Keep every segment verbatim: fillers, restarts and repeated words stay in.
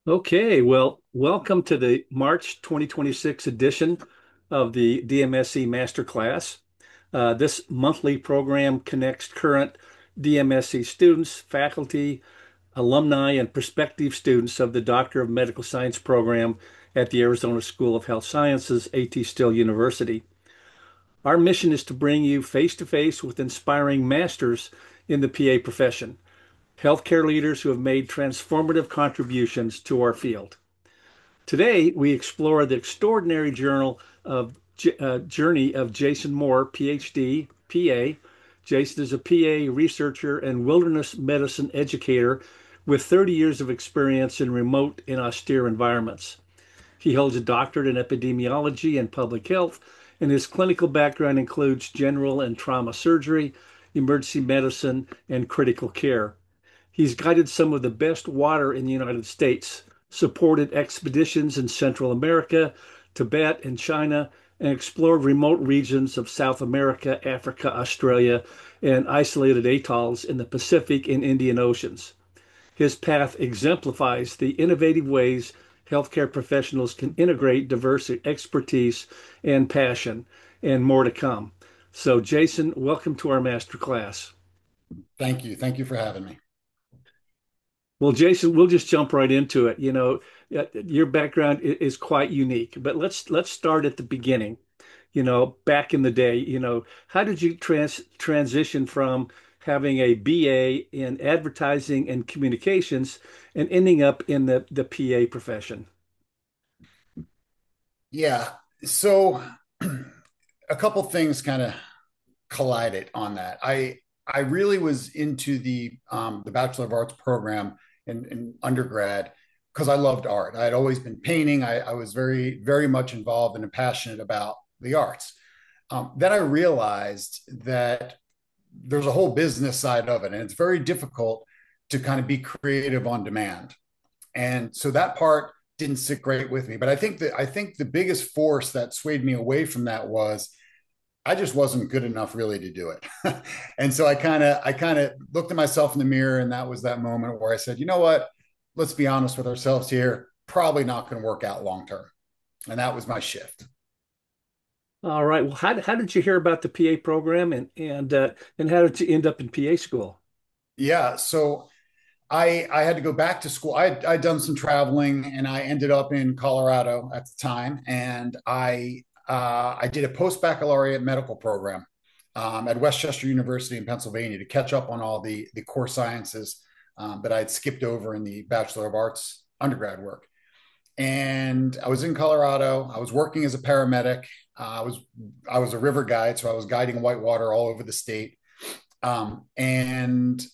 Okay, well, welcome to the March twenty twenty-six edition of the D M S E Masterclass. Uh, this monthly program connects current D M S E students, faculty, alumni, and prospective students of the Doctor of Medical Science program at the Arizona School of Health Sciences, A T Still University. Our mission is to bring you face to face with inspiring masters in the P A profession, healthcare leaders who have made transformative contributions to our field. Today, we explore the extraordinary journal of uh, journey of Jason Moore, P H D, P A. Jason is a P A researcher and wilderness medicine educator with thirty years of experience in remote and austere environments. He holds a doctorate in epidemiology and public health, and his clinical background includes general and trauma surgery, emergency medicine, and critical care. He's guided some of the best water in the United States, supported expeditions in Central America, Tibet, and China, and explored remote regions of South America, Africa, Australia, and isolated atolls in the Pacific and Indian Oceans. His path exemplifies the innovative ways healthcare professionals can integrate diverse expertise and passion, and more to come. So, Jason, welcome to our masterclass. Thank you. Thank you for having me. Well, Jason, we'll just jump right into it. You know, uh, your background is quite unique, but let's let's start at the beginning. You know, back in the day, you know, how did you trans transition from having a B A in advertising and communications and ending up in the the P A profession? Yeah. So a couple things kind of collided on that. I I really was into the um, the Bachelor of Arts program in, in undergrad because I loved art. I had always been painting. I, I was very, very much involved and passionate about the arts. Um, then I realized that there's a whole business side of it, and it's very difficult to kind of be creative on demand. And so that part didn't sit great with me. But I think that I think the biggest force that swayed me away from that was I just wasn't good enough really to do it. And so I kind of I kind of looked at myself in the mirror, and that was that moment where I said, you know what? Let's be honest with ourselves here. Probably not going to work out long term. And that was my shift. All right. Well, how how did you hear about the P A program and and uh, and how did you end up in P A school? Yeah. So I I had to go back to school. I I'd done some traveling, and I ended up in Colorado at the time, and I uh, I did a post baccalaureate medical program um, at Westchester University in Pennsylvania to catch up on all the the core sciences um, that I had skipped over in the Bachelor of Arts undergrad work. And I was in Colorado. I was working as a paramedic. Uh, I was I was a river guide, so I was guiding whitewater all over the state. Um, and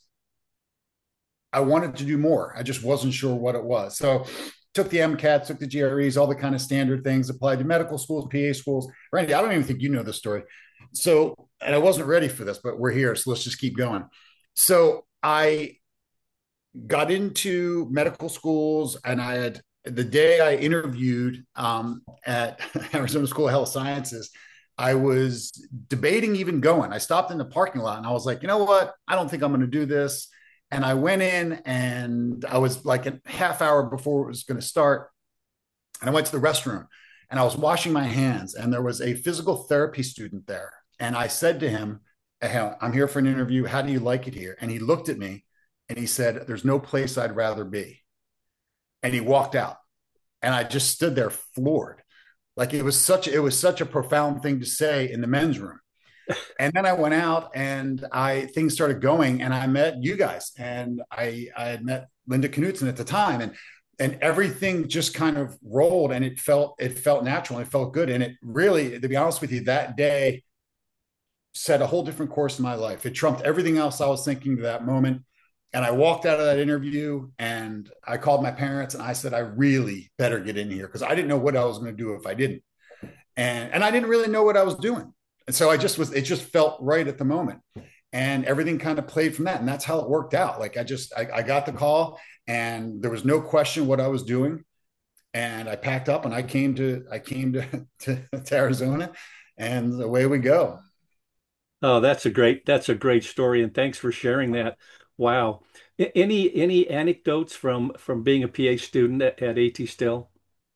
I wanted to do more. I just wasn't sure what it was. So took the MCAT, took the G R Es, all the kind of standard things, applied to medical schools, P A schools. Randy, I don't even think you know this story. So, and I wasn't ready for this, but we're here. So let's just keep going. So I got into medical schools, and I had the day I interviewed um, at Arizona School of Health Sciences, I was debating even going. I stopped in the parking lot and I was like, you know what? I don't think I'm going to do this. And I went in, and I was like a half hour before it was going to start. And I went to the restroom, and I was washing my hands, and there was a physical therapy student there. And I said to him, hey, I'm here for an interview. How do you like it here? And he looked at me and he said, there's no place I'd rather be. And he walked out. And I just stood there floored. Like it was such it was such a profound thing to say in the men's room. And then I went out, and I things started going, and I met you guys, and I I had met Linda Knutson at the time, and and everything just kind of rolled, and it felt it felt natural, and it felt good, and it really, to be honest with you, that day set a whole different course in my life. It trumped everything else I was thinking to that moment. And I walked out of that interview, and I called my parents, and I said, I really better get in here because I didn't know what I was going to do if I didn't. And, and I didn't really know what I was doing. And so I just was, it just felt right at the moment. And everything kind of played from that. And that's how it worked out. Like I just, I, I got the call, and there was no question what I was doing. And I packed up, and I came to, I came to, to, to Arizona, and away we go. Oh, that's a great that's a great story, and thanks for sharing that. Wow. A- Any any anecdotes from from being a P A student at, at A T Still?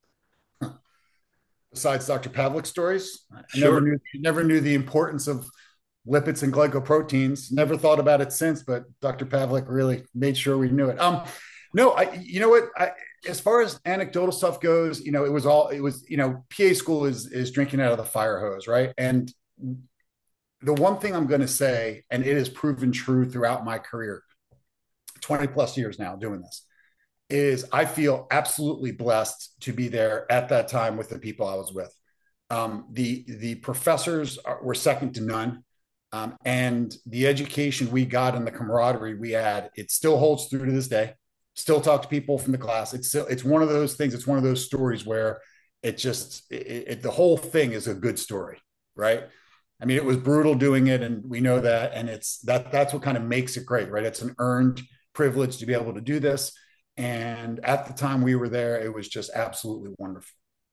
Besides doctor Pavlik's stories, I never Sure. knew never knew the importance of lipids and glycoproteins. Never thought about it since, but doctor Pavlik really made sure we knew it. Um, no, I, you know what? I, as far as anecdotal stuff goes, you know, it was all, it was, you know, P A school is is drinking out of the fire hose, right? And the one thing I'm going to say, and it has proven true throughout my career, twenty plus years now doing this, is I feel absolutely blessed to be there at that time with the people I was with. Um, the the professors are, were second to none. Um, and the education we got and the camaraderie we had, it still holds through to this day. Still talk to people from the class. It's still, it's one of those things. It's one of those stories where it just it, it, the whole thing is a good story, right? I mean, it was brutal doing it, and we know that, and it's that that's what kind of makes it great, right? It's an earned privilege to be able to do this. And at the time we were there, it was just absolutely wonderful.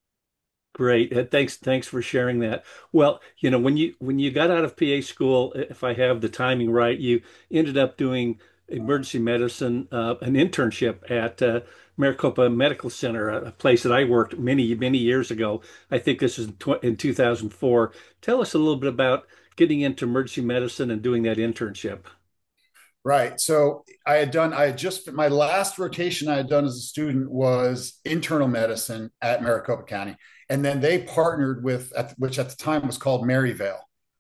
Great. Uh, Thanks, thanks for sharing that. Well, you know, when you when you got out of P A school, if I have the timing right, you ended up doing emergency medicine, uh, an internship at uh, Maricopa Medical Center, a a place that I worked many, many years ago. I think this is in, tw in two thousand four. Tell us a little bit about getting into emergency medicine and doing that internship. Right. So I had done, I had just, my last rotation I had done as a student was internal medicine at Maricopa County. And then they partnered with, at, which at the time was called Maryvale.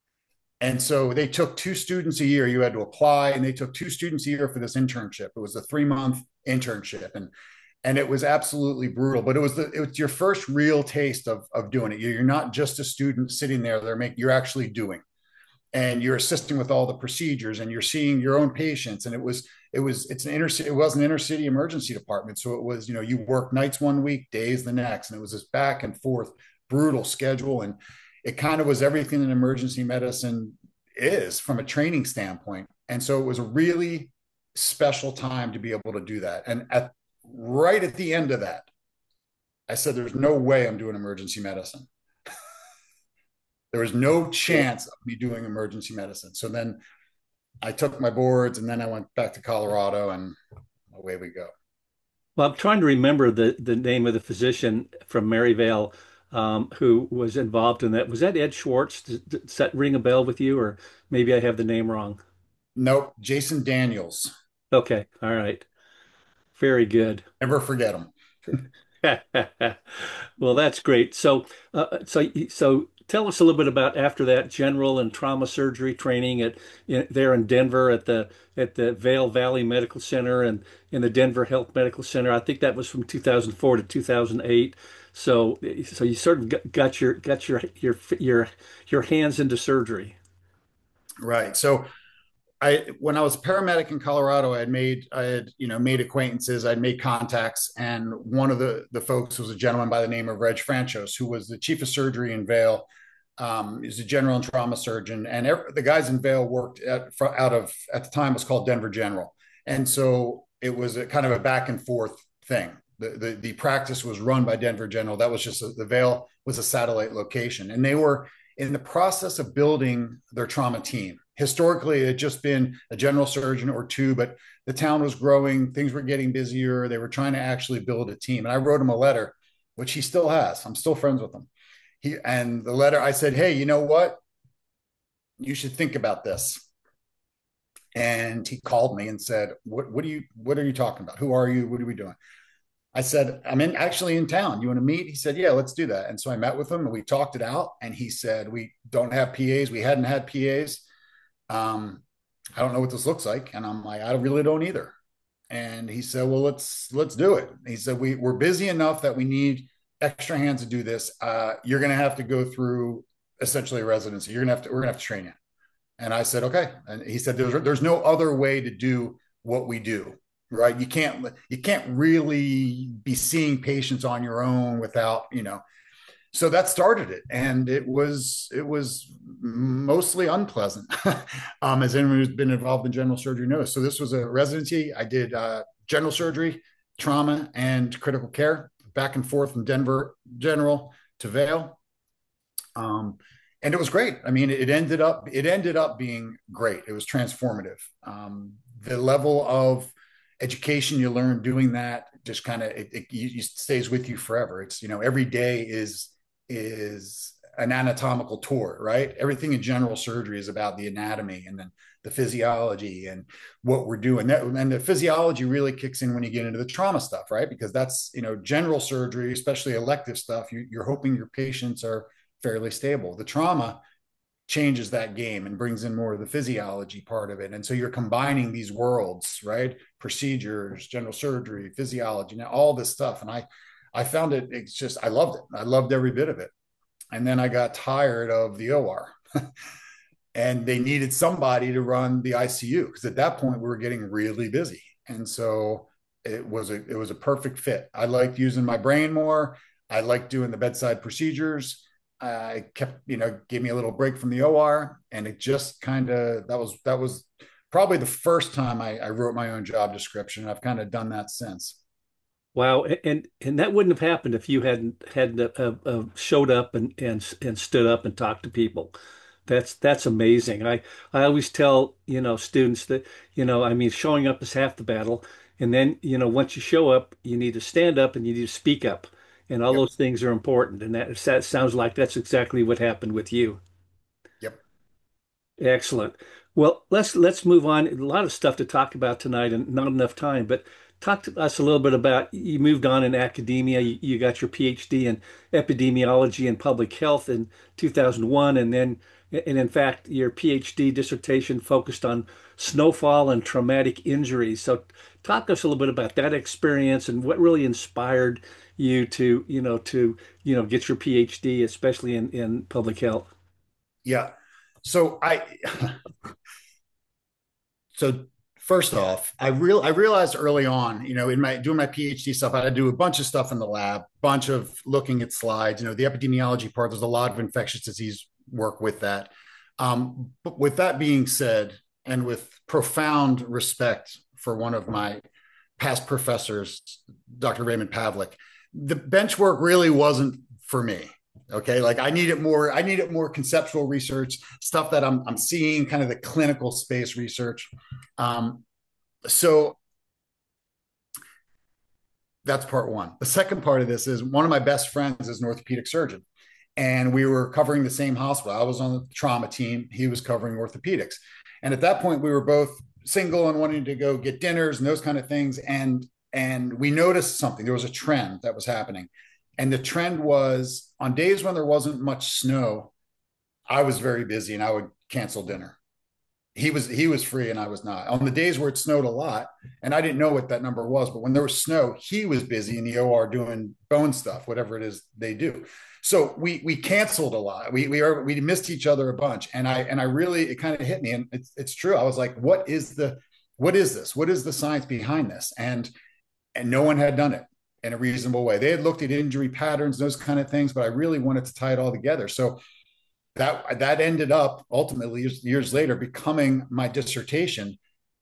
And so they took two students a year. You had to apply, and they took two students a year for this internship. It was a three month internship. And and it was absolutely brutal, but it was the it was your first real taste of of doing it. You're not just a student sitting there. They're making you're actually doing, and you're assisting with all the procedures, and you're seeing your own patients. And it was it was it's an inner it was an inner city emergency department, so it was, you know, you work nights one week, days the next, and it was this back and forth brutal schedule. And it kind of was everything that emergency medicine is from a training standpoint. And so it was a really special time to be able to do that. And at right at the end of that, I said, there's no way I'm doing emergency medicine. There was no chance of me doing emergency medicine. So then I took my boards, and then I went back to Colorado, and away we go. Well, I'm trying to remember the the name of the physician from Maryvale um, who was involved in that. Was that Ed Schwartz? Does, does that ring a bell with you, or maybe I have the name wrong? Nope. Jason Daniels. Okay, all right, very good. Never forget him. Well, that's great. So, uh, so, so, tell us a little bit about after that general and trauma surgery training at in, there in Denver at the at the Vale Valley Medical Center and in the Denver Health Medical Center. I think that was from two thousand four to two thousand eight. So, so you sort of got got your got your your your your hands into surgery. Right. So I when I was a paramedic in Colorado, I had made I had, you know, made acquaintances, I'd made contacts, and one of the the folks was a gentleman by the name of Reg Franchos, who was the chief of surgery in Vale. Um, he's a general and trauma surgeon, and every, the guys in Vale worked at out of at the time it was called Denver General, and so it was a kind of a back and forth thing. The, the the practice was run by Denver General. That was just a, the Vale was a satellite location, and they were in the process of building their trauma team. Historically, it had just been a general surgeon or two, but the town was growing, things were getting busier. They were trying to actually build a team. And I wrote him a letter, which he still has. I'm still friends with him. He and the letter I said, hey, you know what? You should think about this. And he called me and said, what, what do you what are you talking about? Who are you? What are we doing? I said, I'm in actually in town. You want to meet? He said, yeah, let's do that. And so I met with him and we talked it out. And he said, we don't have P As. We hadn't had P As. Um, I don't know what this looks like. And I'm like, I really don't either. And he said, well, let's, let's do it. He said, we we're busy enough that we need extra hands to do this. Uh, you're going to have to go through essentially a residency. You're going to have to, we're going to have to train you. And I said, okay. And he said, there's, there's no other way to do what we do, right? You can't, you can't really be seeing patients on your own without, you know, so that started it, and it was it was mostly unpleasant, um, as anyone who's been involved in general surgery knows. So this was a residency. I did uh, general surgery, trauma, and critical care, back and forth from Denver General to Vale, um, and it was great. I mean, it ended up it ended up being great. It was transformative. Um, the level of education you learn doing that just kind of it, it, it stays with you forever. It's, you know, every day is is an anatomical tour, right? Everything in general surgery is about the anatomy and then the physiology and what we're doing. That, and the physiology really kicks in when you get into the trauma stuff, right? Because that's, you know, general surgery, especially elective stuff, you, you're hoping your patients are fairly stable. The trauma changes that game and brings in more of the physiology part of it. And so you're combining these worlds, right? Procedures, general surgery, physiology, now all this stuff. And I, I found it, it's just, I loved it. I loved every bit of it. And then I got tired of the O R and they needed somebody to run the I C U because at that point we were getting really busy. And so it was a, it was a perfect fit. I liked using my brain more. I liked doing the bedside procedures. I kept, you know, gave me a little break from the O R, and it just kind of, that was, that was probably the first time I, I wrote my own job description. I've kind of done that since. Wow, and and that wouldn't have happened if you hadn't had uh, uh, showed up and and and stood up and talked to people. That's that's amazing. I I always tell, you know, students that, you know, I mean, showing up is half the battle, and then, you know, once you show up, you need to stand up and you need to speak up, and all Yep. those things are important. And that that sounds like that's exactly what happened with you. Yep. Excellent. Well, let's let's move on. A lot of stuff to talk about tonight and not enough time, but talk to us a little bit about you moved on in academia. You, you got your PhD in epidemiology and public health in two thousand one, and then and in fact your PhD dissertation focused on snowfall and traumatic injuries. So talk to us a little bit about that experience and what really inspired you to, you know, to, you know, get your PhD, especially in in public health. Yeah. So I, so first off, I real I realized early on, you know, in my doing my PhD stuff, I had to do a bunch of stuff in the lab, bunch of looking at slides. You know, the epidemiology part, there's a lot of infectious disease work with that. Um, but with that being said, and with profound respect for one of my past professors, Doctor Raymond Pavlik, the bench work really wasn't for me. Okay, like I need it more. I need it more conceptual research stuff that I'm I'm seeing, kind of the clinical space research. Um, so that's part one. The second part of this is one of my best friends is an orthopedic surgeon, and we were covering the same hospital. I was on the trauma team; he was covering orthopedics, and at that point, we were both single and wanting to go get dinners and those kind of things. And and we noticed something. There was a trend that was happening, and the trend was on days when there wasn't much snow, I was very busy and I would cancel dinner. He was he was free and I was not. On the days where it snowed a lot, and I didn't know what that number was, but when there was snow, he was busy in the O R doing bone stuff, whatever it is they do. So we we canceled a lot. We we are we missed each other a bunch, and I and I really it kind of hit me, and it's it's true. I was like, what is the what is this? What is the science behind this? And and no one had done it in a reasonable way. They had looked at injury patterns, those kind of things, but I really wanted to tie it all together. So that that ended up ultimately years, years later becoming my dissertation.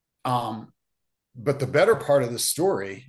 Um, but the better part of the story,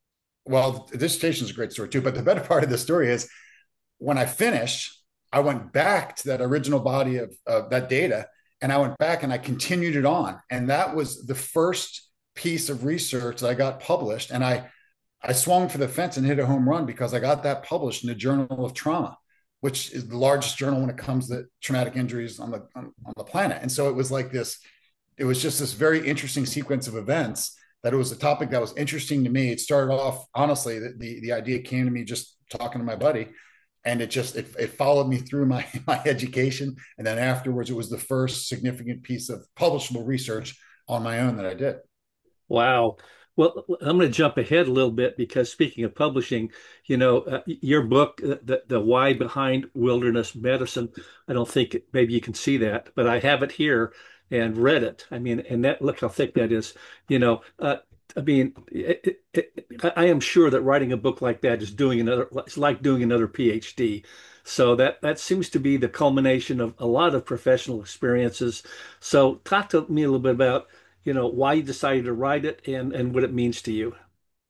well, the dissertation is a great story too, but the better part of the story is when I finished, I went back to that original body of, of that data, and I went back and I continued it on. And that was the first piece of research that I got published. And I, I swung for the fence and hit a home run because I got that published in the Journal of Trauma, which is the largest journal when it comes to traumatic injuries on the on, on the planet. And so it was like this, it was just this very interesting sequence of events that it was a topic that was interesting to me. It started off, honestly, the, the, the idea came to me just talking to my buddy, and it just, it, it followed me through my, my education. And then afterwards, it was the first significant piece of publishable research on my own that I did. Wow. Well, I'm going to jump ahead a little bit because speaking of publishing, you know, uh, your book, uh, the the why behind wilderness medicine. I don't think maybe you can see that, but I have it here and read it. I mean, and that look how thick that is. You know, uh, I mean, it, it, it, I am sure that writing a book like that is doing another. It's like doing another PhD. So that that seems to be the culmination of a lot of professional experiences. So talk to me a little bit about, you know, why you decided to write it and and what it means to you.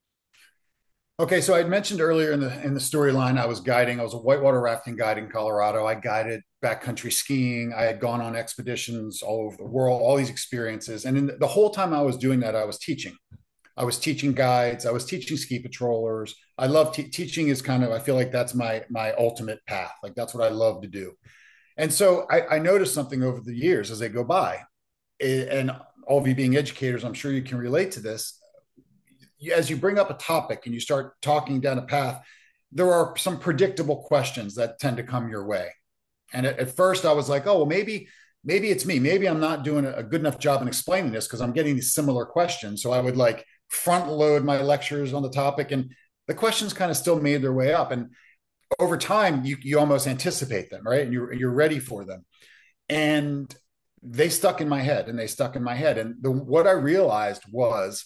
Okay, so I had mentioned earlier in the in the storyline, I was guiding. I was a whitewater rafting guide in Colorado. I guided backcountry skiing. I had gone on expeditions all over the world, all these experiences. And in the, the whole time I was doing that, I was teaching. I was teaching guides. I was teaching ski patrollers. I love te- teaching is kind of, I feel like that's my, my ultimate path. Like that's what I love to do. And so I, I noticed something over the years as they go by, and all of you being educators, I'm sure you can relate to this. As you bring up a topic and you start talking down a path, there are some predictable questions that tend to come your way. And at, at first I was like, oh, well, maybe, maybe it's me. Maybe I'm not doing a good enough job in explaining this because I'm getting these similar questions. So I would like front load my lectures on the topic, and the questions kind of still made their way up. And over time, you, you almost anticipate them, right? And you're, you're ready for them. And they stuck in my head and they stuck in my head. And the, what I realized was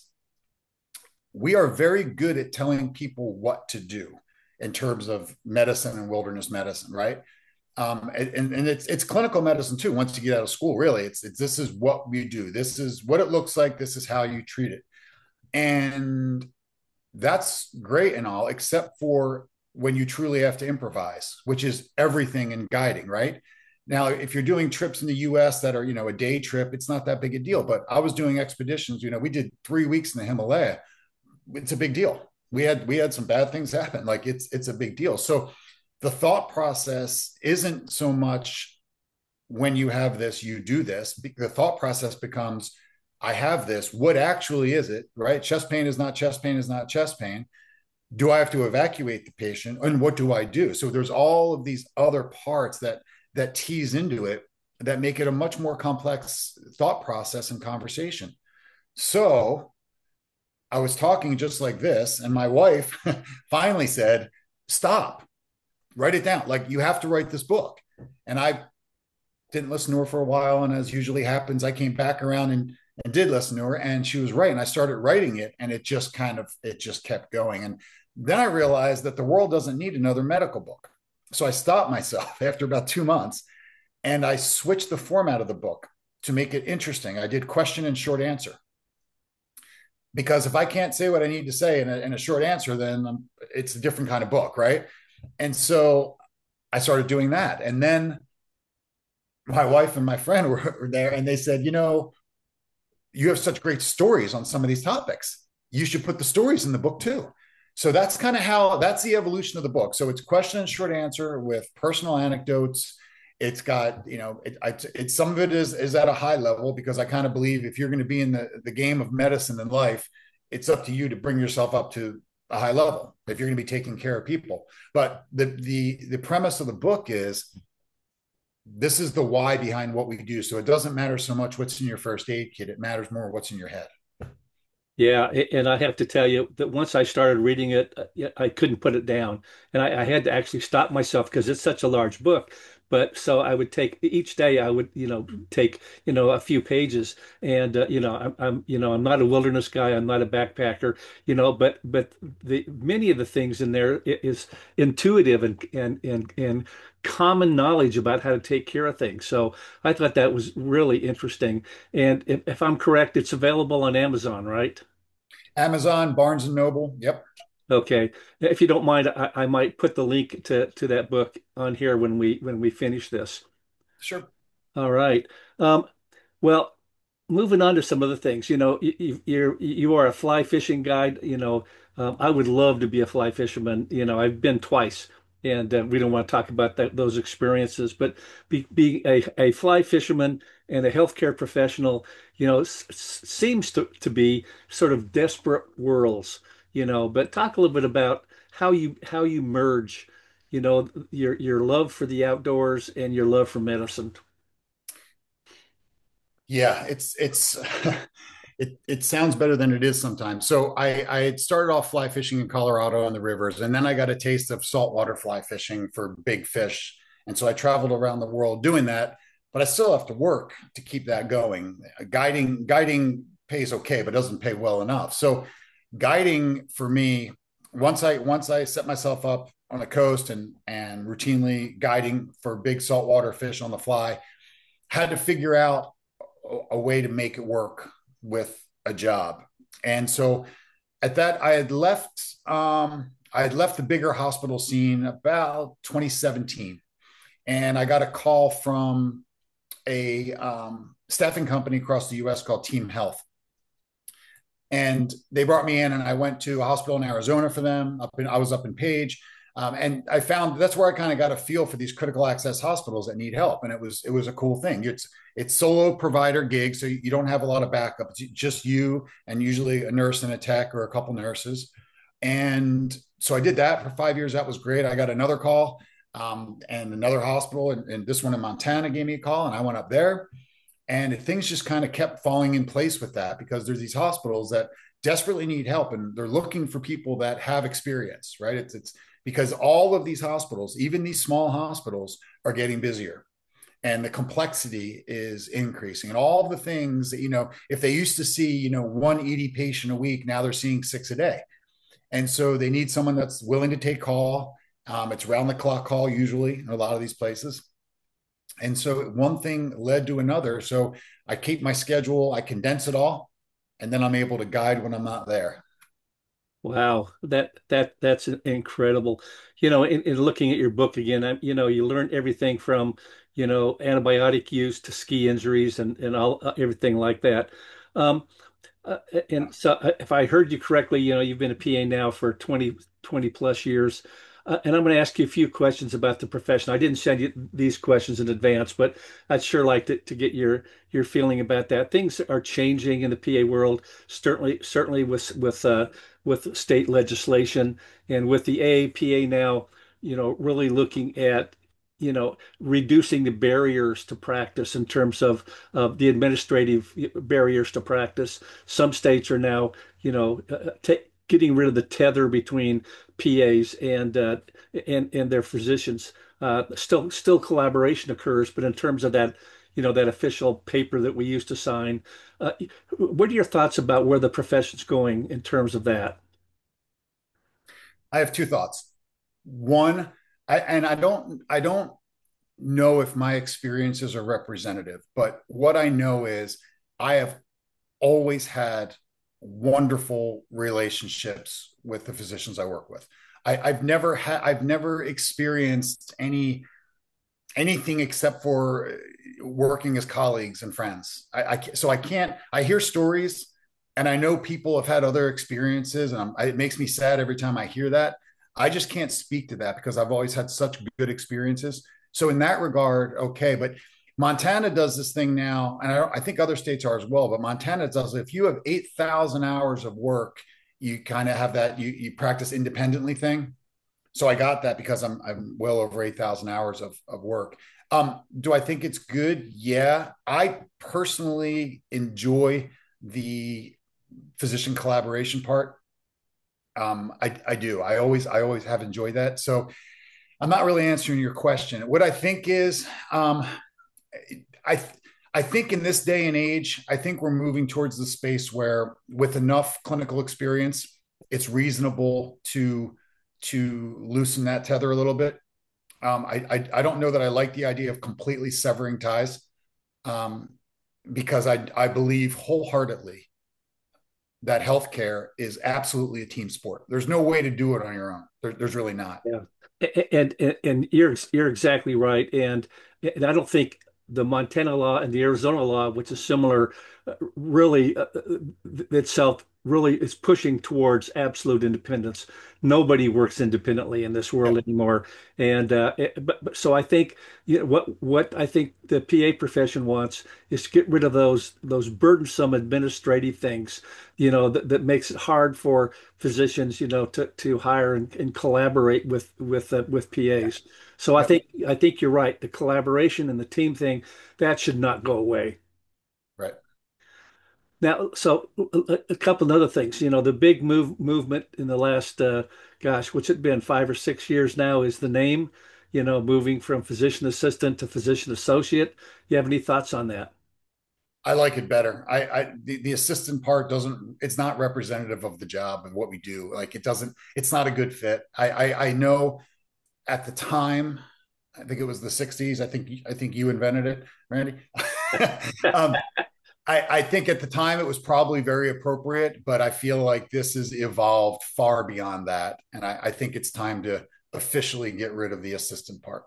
we are very good at telling people what to do in terms of medicine and wilderness medicine, right? Um, and, and it's it's clinical medicine too. Once you get out of school, really, it's, it's this is what we do. This is what it looks like. This is how you treat it, and that's great and all, except for when you truly have to improvise, which is everything in guiding, right? Now, if you're doing trips in the U S that are, you know, a day trip, it's not that big a deal. But I was doing expeditions, you know, we did three weeks in the Himalaya. It's a big deal. We had we had some bad things happen. Like it's it's a big deal. So the thought process isn't so much when you have this, you do this. The thought process becomes, I have this. What actually is it, right? Chest pain is not chest pain is not chest pain. Do I have to evacuate the patient? And what do I do? So there's all of these other parts that that tease into it that make it a much more complex thought process and conversation. So I was talking just like this, and my wife finally said, stop, write it down. Like, you have to write this book. And I didn't listen to her for a while. And as usually happens, I came back around and, and did listen to her, and she was right. And I started writing it, and it just kind of, it just kept going. And then I realized that the world doesn't need another medical book. So I stopped myself after about two months and I switched the format of the book to make it interesting. I did question and short answer, because if I can't say what I need to say in a, in a short answer, then um, it's a different kind of book, right? And so I started doing that. And then my wife and my friend were, were there, and they said, you know, you have such great stories on some of these topics. You should put the stories in the book too. So that's kind of how, that's the evolution of the book. So it's question and short answer with personal anecdotes. It's got, you know, it, it, it some of it is is at a high level, because I kind of believe if you're going to be in the, the game of medicine and life, it's up to you to bring yourself up to a high level if you're going to be taking care of people. But the the the premise of the book is, this is the why behind what we do. So it doesn't matter so much what's in your first aid kit. It matters more what's in your head. Yeah, and I have to tell you that once I started reading it, uh, yeah, I couldn't put it down, and I, I had to actually stop myself because it's such a large book. But so I would take each day, I would, you know, take, you know, a few pages, and uh, you know, I'm, I'm, you know, I'm not a wilderness guy, I'm not a backpacker, you know, but but the many of the things in there is intuitive and and and and common knowledge about how to take care of things. So I thought that was really interesting. And if, if I'm correct, it's available on Amazon, right? Amazon, Barnes and Noble. Yep. Okay. If you don't mind, I, I might put the link to, to that book on here when we when we finish this. Sure. All right. Um, well, moving on to some other things, you know, you, you're you are a fly fishing guide. You know, um, I would love to be a fly fisherman. You know, I've been twice, and uh, we don't want to talk about that, those experiences. But be, being a, a fly fisherman and a healthcare professional, you know, s seems to to be sort of desperate worlds. You know, but talk a little bit about how you how you merge, you know, your your love for the outdoors and your love for medicine. Yeah, it's it's it it sounds better than it is sometimes. So I I had started off fly fishing in Colorado on the rivers, and then I got a taste of saltwater fly fishing for big fish. And so I traveled around the world doing that, but I still have to work to keep that going. Guiding guiding pays okay, but doesn't pay well enough. So guiding for me, once I once I set myself up on the coast and and routinely guiding for big saltwater fish on the fly, had to figure out a way to make it work with a job. And so at that, I had left, um, I had left the bigger hospital scene about twenty seventeen. And I got a call from a um, staffing company across the U S called Team Health. And they brought me in, and I went to a hospital in Arizona for them. Up in, I was up in Page, um, and I found that's where I kind of got a feel for these critical access hospitals that need help. And it was it was a cool thing. It's it's solo provider gig, so you don't have a lot of backup. It's just you and usually a nurse and a tech or a couple nurses. And so I did that for five years. That was great. I got another call, um, and another hospital, and, and this one in Montana gave me a call, and I went up there, and things just kind of kept falling in place with that because there's these hospitals that desperately need help, and they're looking for people that have experience, right? It's it's because all of these hospitals, even these small hospitals, are getting busier, and the complexity is increasing, and all the things that, you know, if they used to see, you know, one E D patient a week, now they're seeing six a day. And so they need someone that's willing to take call. Um, it's round the clock call usually in a lot of these places. And so one thing led to another. So I keep my schedule, I condense it all, and then I'm able to guide when I'm not there. Wow, that that that's incredible. You know, in, in looking at your book again, I, you know, you learn everything from, you know, antibiotic use to ski injuries and and all uh, everything like that. Um, uh, and so, uh, if I heard you correctly, you know, you've been a P A now for twenty twenty plus years. Uh, and I'm going to ask you a few questions about the profession. I didn't send you these questions in advance, but I'd sure like to, to get your your feeling about that. Things are changing in the P A world, certainly certainly with with uh, with state legislation and with the A A P A now, you know, really looking at, you know, reducing the barriers to practice in terms of of the administrative barriers to practice. Some states are now, you know, uh, ta getting rid of the tether between P As and uh, and and their physicians. Uh, still, still collaboration occurs, but in terms of that, you know, that official paper that we used to sign, uh, what are your thoughts about where the profession's going in terms of that? I have two thoughts. One, I, and I don't, I don't know if my experiences are representative, but what I know is I have always had wonderful relationships with the physicians I work with. I, I've never had, I've never experienced any anything except for working as colleagues and friends. I, I so I can't. I hear stories, and I know people have had other experiences, and I'm, it makes me sad every time I hear that. I just can't speak to that because I've always had such good experiences. So in that regard, okay, but Montana does this thing now, and I, I think other states are as well. But Montana does. If you have eight thousand hours of work, you kind of have that. You you practice independently thing. So I got that because I'm I'm well over eight thousand hours of of work. Um, do I think it's good? Yeah, I personally enjoy the physician collaboration part. Um, I I do. I always I always have enjoyed that. So I'm not really answering your question. What I think is, um, I I think in this day and age, I think we're moving towards the space where, with enough clinical experience, it's reasonable to to loosen that tether a little bit. Um, I, I I don't know that I like the idea of completely severing ties, um, because I I believe wholeheartedly that healthcare is absolutely a team sport. There's no way to do it on your own. There, there's really not. Yeah. And, and and you're you're exactly right. And, and I don't think the Montana law and the Arizona law, which is similar, uh, really uh, uh, itself really is pushing towards absolute independence. Nobody works independently in this world Yep. anymore. And uh, it- but, but so I think, you know, what what I think the P A profession wants is to get rid of those those burdensome administrative things, you know, that, that makes it hard for physicians, you know, to to hire and, and collaborate with with uh, with P As. So I Yep. think I think you're right. The collaboration and the team thing, that should not go away. Right. Now, so a, a couple of other things, you know, the big move movement in the last, uh, gosh, what's it been, five or six years now, is the name, you know, moving from physician assistant to physician associate. You have any thoughts on that? I like it better. I, I the, the assistant part doesn't. It's not representative of the job and what we do. Like it doesn't. It's not a good fit. I I, I know at the time. I think it was the sixties. I think I think you invented it, Randy. um, I, I think at the time it was probably very appropriate, but I feel like this has evolved far beyond that, and I, I think it's time to officially get rid of the assistant part.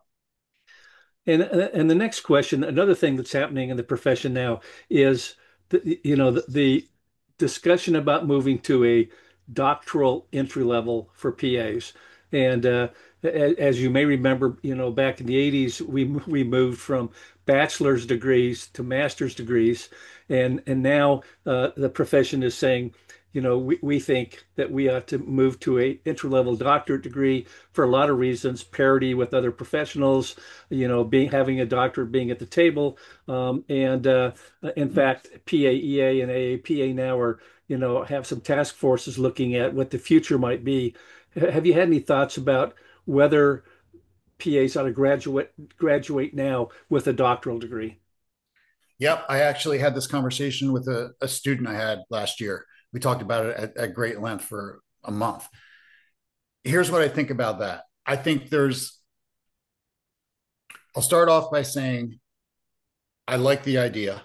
And and the next question, another thing that's happening in the profession now is, the, you know, the, the discussion about moving to a doctoral entry level for P As. And uh, as you may remember, you know, back in the eighties, we we moved from bachelor's degrees to master's degrees, and and now uh, the profession is saying, you know, we, we think that we ought to move to a entry level doctorate degree for a lot of reasons, parity with other professionals, you know, being having a doctorate, being at the table, um, and uh, in fact, P A E A and A A P A now are, you know, have some task forces looking at what the future might be. Have you had any thoughts about whether P As ought to graduate graduate now with a doctoral degree? Yep, I actually had this conversation with a, a student I had last year. We talked about it at, at great length for a month. Here's what I think about that. I think there's, I'll start off by saying I like the idea,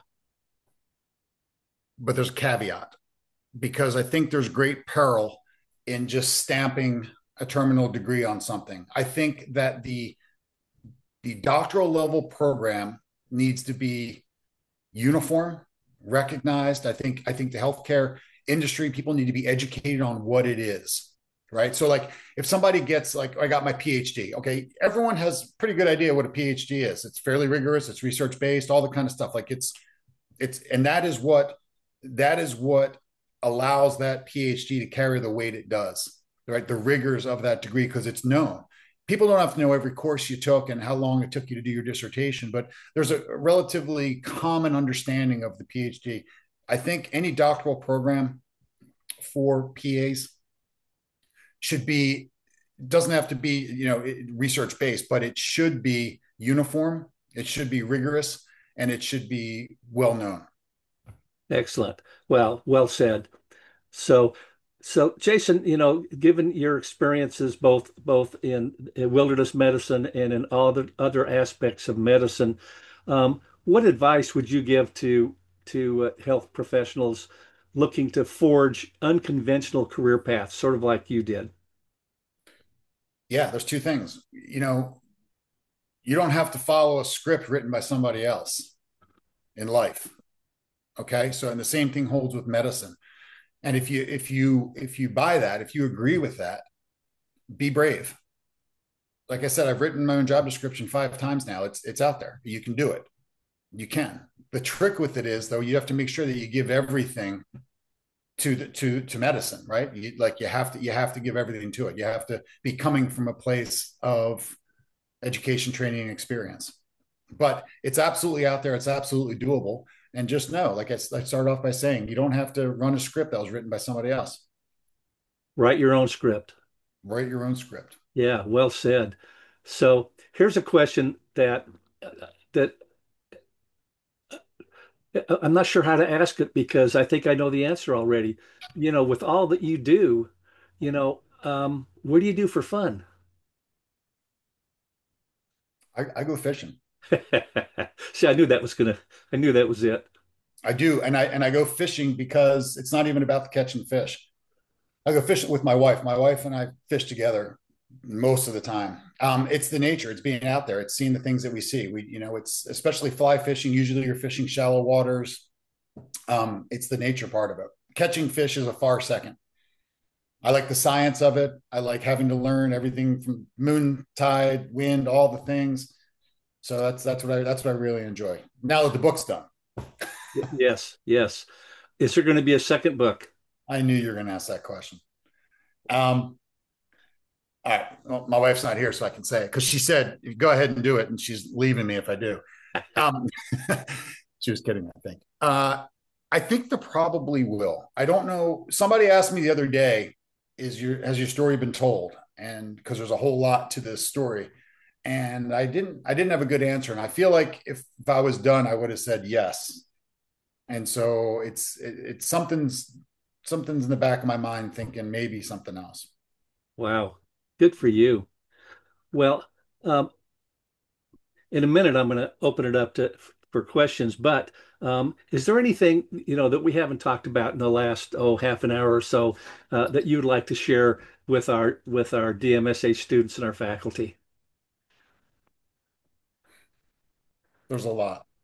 but there's a caveat because I think there's great peril in just stamping a terminal degree on something. I think that the the doctoral level program needs to be uniform, recognized. I think I think the healthcare industry people need to be educated on what it is. Right. So like if somebody gets like I got my PhD, okay, everyone has a pretty good idea what a PhD is. It's fairly rigorous, it's research based, all the kind of stuff. Like it's it's and that is what that is what allows that PhD to carry the weight it does, right? The rigors of that degree because it's known. People don't have to know every course you took and how long it took you to do your dissertation, but there's a relatively common understanding of the PhD. I think any doctoral program for P As should be doesn't have to be you know research based, but it should be uniform. It should be rigorous, and it should be well known. Excellent. Well, well said. So, so Jason, you know, given your experiences both both in, in wilderness medicine and in all the other aspects of medicine, um, what advice would you give to to uh, health professionals looking to forge unconventional career paths, sort of like you did? Yeah, there's two things. You know, you don't have to follow a script written by somebody else in life. Okay, so and the same thing holds with medicine. And if you if you if you buy that, if you agree with that, be brave. Like I said, I've written my own job description five times now. It's it's out there. You can do it. You can. The trick with it is though, you have to make sure that you give everything to the, to to medicine, right? You, like you have to you have to give everything to it. You have to be coming from a place of education, training, and experience. But it's absolutely out there. It's absolutely doable. And just know, like I, I started off by saying, you don't have to run a script that was written by somebody else. Write your own script. Write your own script. Yeah, well said. So here's a question that that uh, I'm not sure how to ask it because I think I know the answer already. You know, with all that you do, you know, um, what do you do for fun? I, I go fishing. See, I knew that was gonna, I knew that was it. I do, and I and I go fishing because it's not even about the catching fish. I go fishing with my wife. My wife and I fish together most of the time. Um, it's the nature. It's being out there. It's seeing the things that we see. We, you know, it's especially fly fishing. Usually, you're fishing shallow waters. Um, it's the nature part of it. Catching fish is a far second. I like the science of it. I like having to learn everything from moon, tide, wind, all the things. So that's that's what I that's what I really enjoy. Now that the book's done, Yes, yes. Is there going to be a second book? I knew you were going to ask that question. Um, all right, well, my wife's not here, so I can say it because she said, "Go ahead and do it," and she's leaving me if I do. Um, she was kidding, I think. Uh, I think the probably will. I don't know. Somebody asked me the other day, "Is your has your story been told?" And because there's a whole lot to this story, and I didn't I didn't have a good answer. And I feel like if if I was done, I would have said yes. And so it's it, it's something's something's in the back of my mind thinking maybe something else. Wow, good for you. Well, um, in a minute, I'm going to open it up to for questions. But um, is there anything you know that we haven't talked about in the last oh half an hour or so uh, that you'd like to share with our with our D M S A students and our faculty? There's a lot.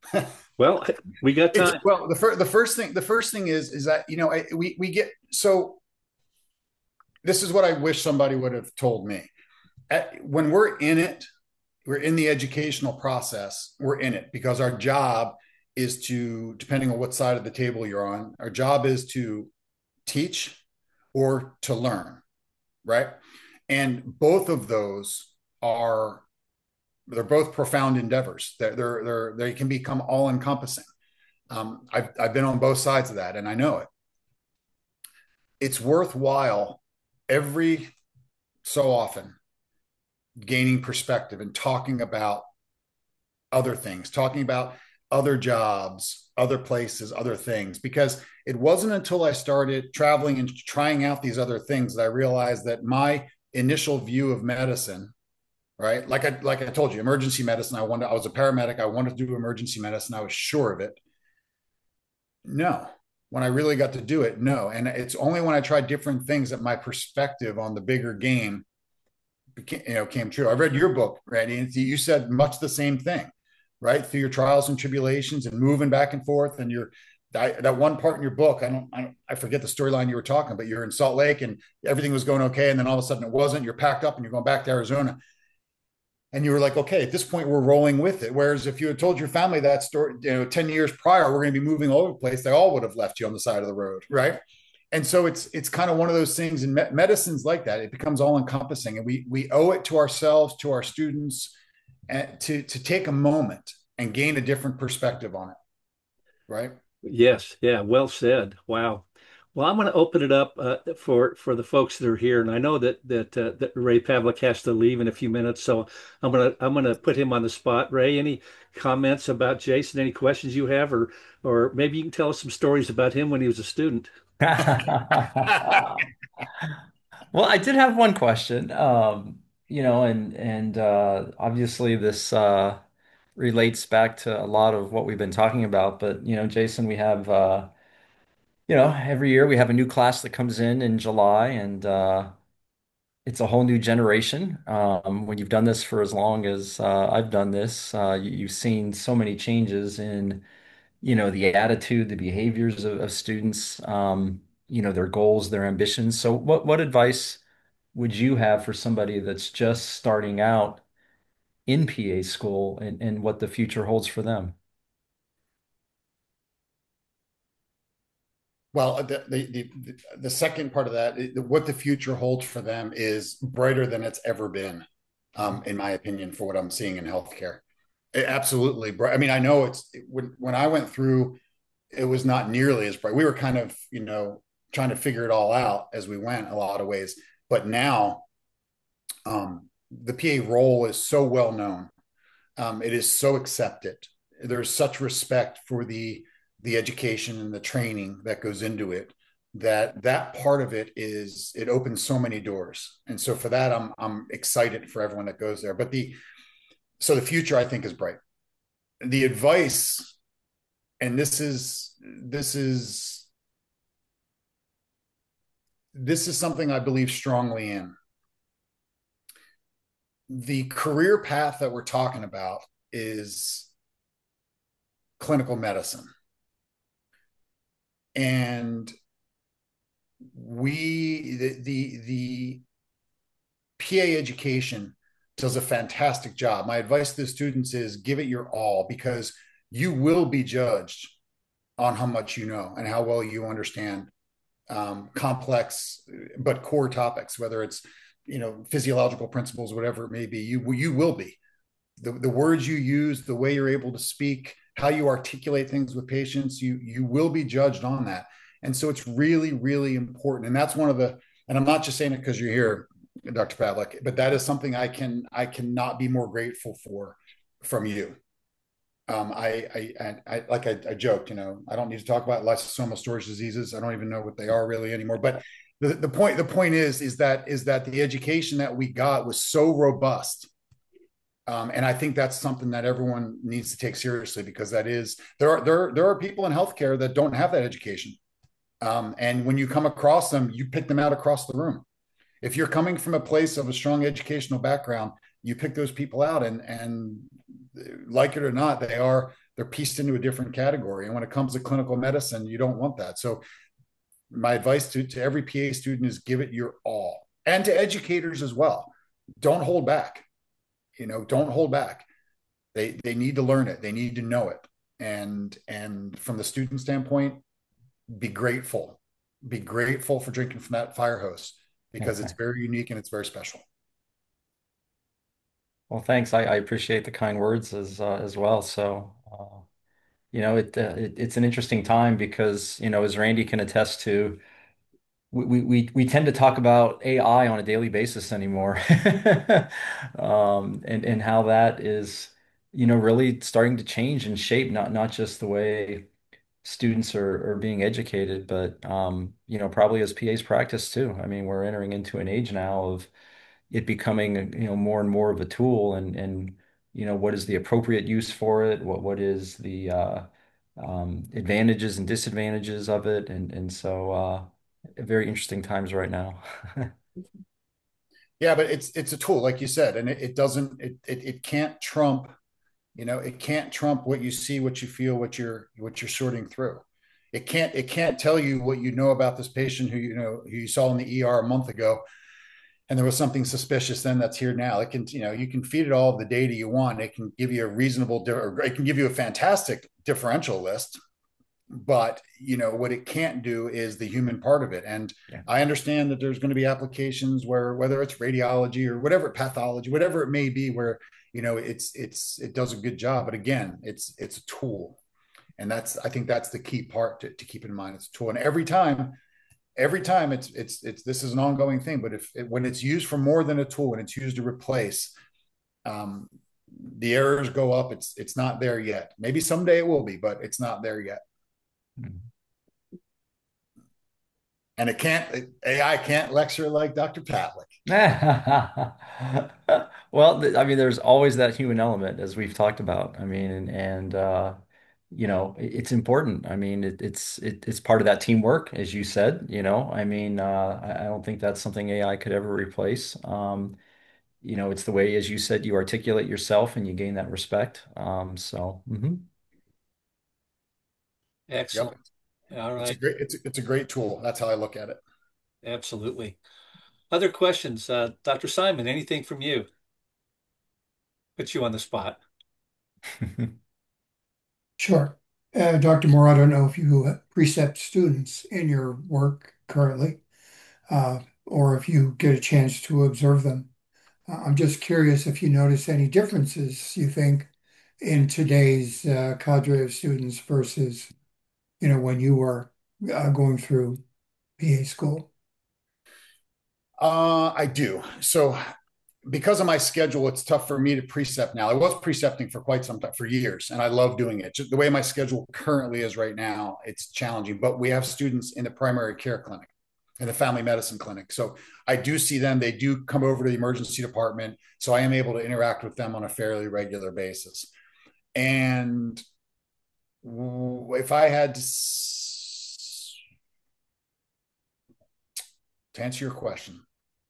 Well, we got It's time. well, the first the first thing the first thing is is that you know I, we we get so this is what I wish somebody would have told me. At, when we're in it, we're in the educational process, we're in it because our job is to, depending on what side of the table you're on, our job is to teach or to learn, right? And both of those are they're both profound endeavors. They're, they're, they're they can become all encompassing. Um, I've I've been on both sides of that, and I know it. It's worthwhile every so often gaining perspective and talking about other things, talking about other jobs, other places, other things, because it wasn't until I started traveling and trying out these other things that I realized that my initial view of medicine, right? Like I like I told you, emergency medicine. I wanted. I was a paramedic. I wanted to do emergency medicine. I was sure of it. No, when I really got to do it, no. And it's only when I tried different things that my perspective on the bigger game became, you know, came true. I read your book, Randy, and you said much the same thing, right? Through your trials and tribulations and moving back and forth, and you're that, that one part in your book. I don't, I don't, I forget the storyline you were talking, but you're in Salt Lake and everything was going okay, and then all of a sudden it wasn't. You're packed up and you're going back to Arizona, and you were like, okay, at this point we're rolling with it. Whereas if you had told your family that story, you know, ten years prior, we're going to be moving all over the place, they all would have left you on the side of the road, right? And so it's it's kind of one of those things, and me- medicine's like that. It becomes all encompassing, and we we owe it to ourselves, to our students, and to to take a moment and gain a different perspective on it, right? Yes, yeah, well said. Wow. Well, I'm going to open it up uh, for for the folks that are here, and I know that that uh, that Ray Pavlik has to leave in a few minutes, so I'm gonna I'm gonna put him on the spot. Ray, any comments about Jason? Any questions you have, or or maybe you can tell us some stories about him when he was a student. Well, I did have one question. Um, you know, and and uh, obviously this uh, relates back to a lot of what we've been talking about. But you know, Jason, we have uh, you know every year we have a new class that comes in in July, and uh, it's a whole new generation. Um, when you've done this for as long as uh, I've done this, uh, you, you've seen so many changes in you know, the attitude, the behaviors of, of students, um, you know, their goals, their ambitions. So what what advice would you have for somebody that's just starting out in P A school and, and what the future holds for them? Well, the, the the the second part of that, what the future holds for them, is brighter than it's ever been, um, in my opinion, for what I'm seeing in healthcare. It, absolutely, I mean, I know it's when when I went through, it was not nearly as bright. We were kind of, you know, trying to figure it all out as we went, a lot of ways. But now, um, the P A role is so well known. Um, it is so accepted. There's such respect for the the education and the training that goes into it, that that part of it is, it opens so many doors. And so for that, I'm I'm excited for everyone that goes there. But the so the future, I think, is bright. The advice, and this is this is this is something I believe strongly in. The career path that we're talking about is clinical medicine. And we the, the the P A education does a fantastic job. My advice to the students is give it your all, because you will be judged on how much you know and how well you understand um, complex but core topics, whether it's, you know, physiological principles, whatever it may be. You you will be. The, the words you use, the way you're able to speak, how you articulate things with patients, you you will be judged on that. And so it's really, really important. And that's one of the, and I'm not just saying it because you're here, Doctor Pavlik, but that is something I can I cannot be more grateful for from you. Um, I, I, I, like I, I joked, you know, I don't need to talk about lysosomal storage diseases. I don't even know what they are really anymore. But the, the point, the point is, is that is that the education that we got was so robust. Um, and I think that's something that everyone needs to take seriously, because that is, there are there there are people in healthcare that don't have that education. Um, and when you come across them, you pick them out across the room. If you're coming from a place of a strong educational background, you pick those people out, and and like it or not, they are they're pieced into a different category. And when it comes to clinical medicine, you don't want that. So my advice to, to every P A student is give it your all, and to educators as well. Don't hold back. You know, don't hold back. They they need to learn it. They need to know it. And and from the student standpoint, be grateful. Be grateful for drinking from that fire hose, because Okay. it's very unique and it's very special. Well, thanks. I, I appreciate the kind words as uh, as well. So, uh, you know, it, uh, it it's an interesting time because, you know, as Randy can attest to, we we we we tend to talk about A I on a daily basis anymore, um, and and how that is, you know, really starting to change and shape not not just the way students are are being educated, but um, you know, probably as P As practice too. I mean, we're entering into an age now of it becoming, you know, more and more of a tool, and and you know, what is the appropriate use for it? What what is the uh, um, advantages and disadvantages of it? And and so uh, very interesting times right now. Yeah, but it's it's a tool, like you said, and it, it doesn't it, it it can't trump, you know, it can't trump what you see, what you feel, what you're what you're sorting through. It can't it can't tell you what you know about this patient who you know who you saw in the E R a month ago, and there was something suspicious then that's here now. It can, you know, you can feed it all of the data you want. It can give you a reasonable, or it can give you a fantastic differential list, but you know what it can't do is the human part of it. And Yeah. I understand that there's going to be applications where, whether it's radiology or whatever, pathology, whatever it may be, where you know it's it's it does a good job, but again, it's it's a tool. And that's, I think that's the key part to, to keep in mind. It's a tool, and every time every time it's it's it's this is an ongoing thing. But if it, when it's used for more than a tool, when it's used to replace, um the errors go up. It's it's not there yet. Maybe someday it will be, but it's not there yet. And it can't, A I can't lecture like Doctor Patlick. Well, th- I mean, there's always that human element, as we've talked about. I mean, and, and uh, you know, it- it's important. I mean, it, it's it, it's part of that teamwork, as you said. You know, I mean, uh, I, I don't think that's something A I could ever replace. Um, you know, it's the way, as you said, you articulate yourself and you gain that respect. Um, so, mhm. Yep. Excellent. All It's a right. great it's a, it's a great tool. That's how I look at it. Absolutely. Other questions? Uh, Doctor Simon, anything from you? Put you on the spot. Sure. Uh, Doctor Moore, I don't know if you precept students in your work currently, uh, or if you get a chance to observe them. Uh, I'm just curious if you notice any differences you think in today's uh, cadre of students versus, you know, when you were uh, going through P A school. Uh, I do. So because of my schedule, it's tough for me to precept now. I was precepting for quite some time, for years, and I love doing it. Just the way my schedule currently is right now, it's challenging. But we have students in the primary care clinic, in the family medicine clinic. So I do see them. They do come over to the emergency department. So I am able to interact with them on a fairly regular basis. And if I had to, to answer your question,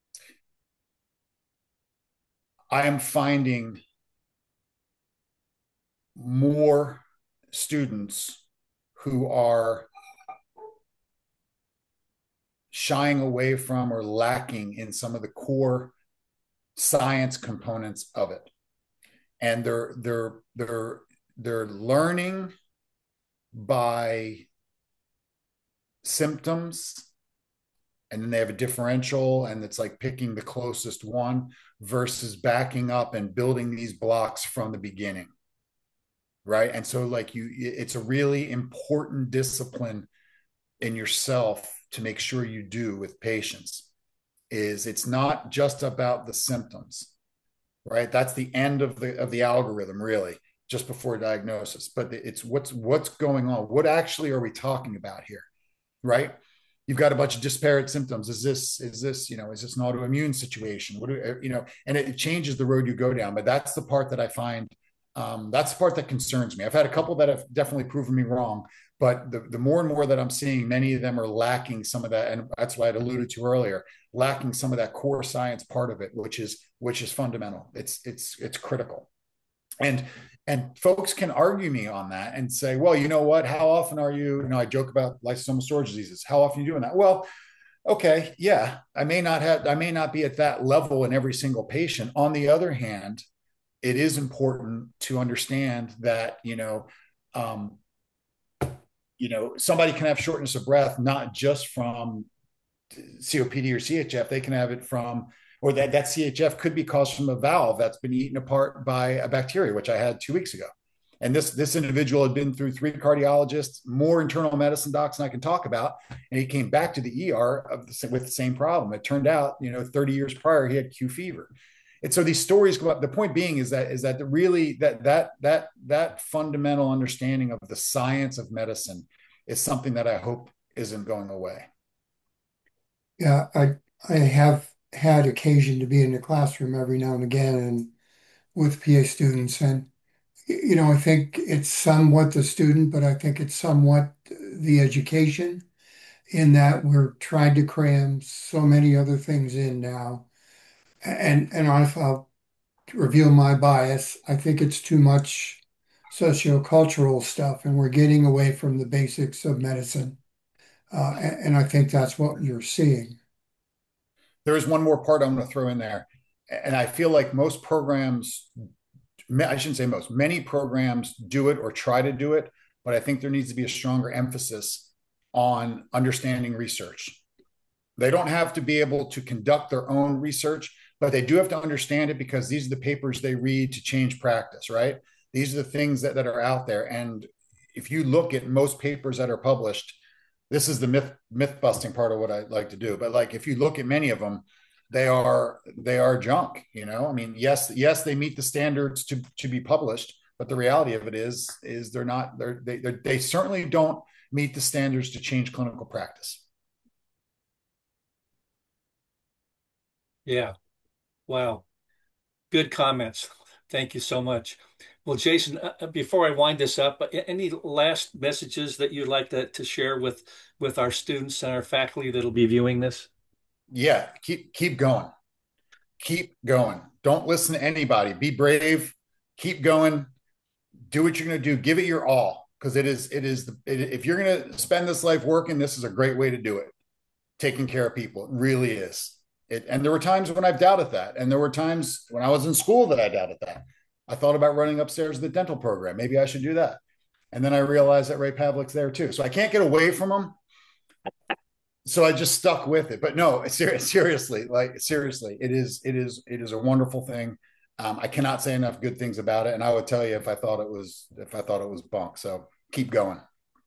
I am finding more students who are shying away from or lacking in some of the core science components of it. And they're they're they're they're learning by symptoms, and then they have a differential, and it's like picking the closest one versus backing up and building these blocks from the beginning. Right. And so like you, it's a really important discipline in yourself to make sure you do with patients. Is it's not just about the symptoms, right? That's the end of the of the algorithm, really, just before diagnosis. But it's what's what's going on. What actually are we talking about here, right? You've got a bunch of disparate symptoms. Is this is this you know is this an autoimmune situation? What do you know? And it, it changes the road you go down. But that's the part that I find, um, that's the part that concerns me. I've had a couple that have definitely proven me wrong, but the, the more and more that I'm seeing, many of them are lacking some of that, and that's what I alluded to earlier, lacking some of that core science part of it, which is which is fundamental. It's it's it's critical. And and folks can argue me on that and say, well, you know what? How often are you? You know, I joke about lysosomal storage diseases. How often are you doing that? Well, okay, yeah, I may not have, I may not be at that level in every single patient. On the other hand, it is important to understand that, you know, um, you know, somebody can have shortness of breath, not just from C O P D or C H F. They can have it from, or that, that C H F could be caused from a valve that's been eaten apart by a bacteria, which I had two weeks ago. And this, this individual had been through three cardiologists, more internal medicine docs than I can talk about. And he came back to the E R of the, with the same problem. It turned out, you know, thirty years prior, he had Q fever. And so these stories go up. The point being is that, is that the really that, that, that, that fundamental understanding of the science of medicine is something that I hope isn't going away. Yeah, I I have had occasion to be in the classroom every now and again and with P A students, and you know, I think it's somewhat the student, but I think it's somewhat the education in that we're trying to cram so many other things in now. And and if I'll reveal my bias, I think it's too much sociocultural stuff, and we're getting away from the basics of medicine. Uh, and, and I think that's what you're seeing. There is one more part I'm going to throw in there. And I feel like most programs, I shouldn't say most, many programs do it or try to do it, but I think there needs to be a stronger emphasis on understanding research. They don't have to be able to conduct their own research, but they do have to understand it because these are the papers they read to change practice, right? These are the things that, that are out there. And if you look at most papers that are published, this is the myth myth busting part of what I like to do. But like if you look at many of them, they are they are junk. You know, I mean, yes, yes, they meet the standards to to be published, but the reality of it is is they're not. They're, they they're, they certainly don't meet the standards to change clinical practice. Yeah. Wow. Good comments. Thank you so much. Well, Jason, uh, uh, before I wind this up, uh, any last messages that you'd like to, to share with with our students and our faculty that'll be viewing this? Yeah, keep keep going, keep going. Don't listen to anybody. Be brave. Keep going. Do what you're going to do. Give it your all because it is it is the, it, if you're going to spend this life working, this is a great way to do it. Taking care of people, it really is. It, and there were times when I've doubted that, and there were times when I was in school that I doubted that. I thought about running upstairs to the dental program. Maybe I should do that. And then I realized that Ray Pavlik's there too. So I can't get away from him. So I just stuck with it. But no, ser- seriously, like seriously, it is, it is, it is a wonderful thing. Um, I cannot say enough good things about it. And I would tell you if I thought it was, if I thought it was bunk. So keep going.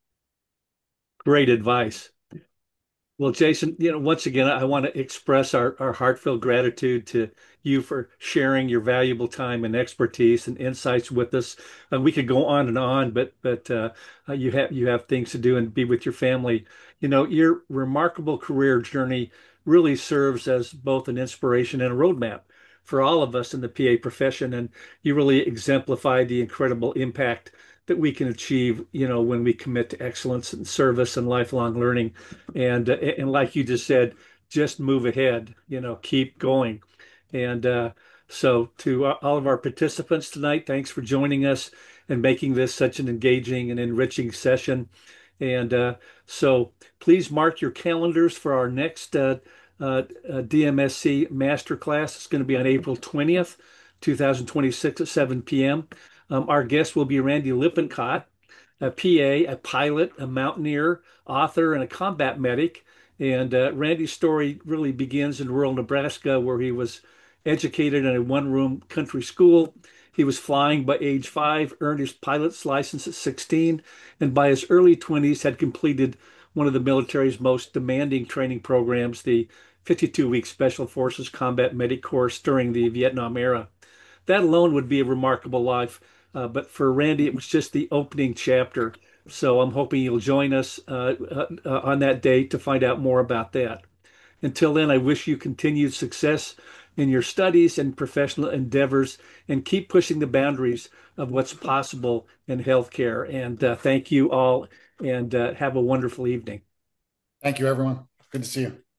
Great advice. Well, Jason, you know, once again, I want to express our, our heartfelt gratitude to you for sharing your valuable time and expertise and insights with us. And we could go on and on, but but uh, uh, you have you have things to do and be with your family. You know, your remarkable career journey really serves as both an inspiration and a roadmap for all of us in the P A profession, and you really exemplify the incredible impact that we can achieve, you know, when we commit to excellence and service and lifelong learning. And uh, and like you just said, just move ahead, you know, keep going. And uh, so to all of our participants tonight, thanks for joining us and making this such an engaging and enriching session. And uh, so please mark your calendars for our next uh, uh, uh, D M S C Masterclass. It's going to be on April twentieth, two thousand twenty-six at seven p m Um, our guest will be Randy Lippincott, a P A, a pilot, a mountaineer, author, and a combat medic. And uh, Randy's story really begins in rural Nebraska, where he was educated in a one-room country school. He was flying by age five, earned his pilot's license at sixteen, and by his early twenties had completed one of the military's most demanding training programs, the fifty-two week Special Forces Combat Medic course during the Vietnam era. That alone would be a remarkable life. Uh, but for Randy, it was just the opening chapter. So I'm hoping you'll join us uh, uh, uh, on that day to find out more about that. Until then, I wish you continued success in your studies and professional endeavors and keep pushing the boundaries of what's possible in healthcare. And uh, thank you all and uh, have a wonderful evening. Thank you, everyone. Good to see you.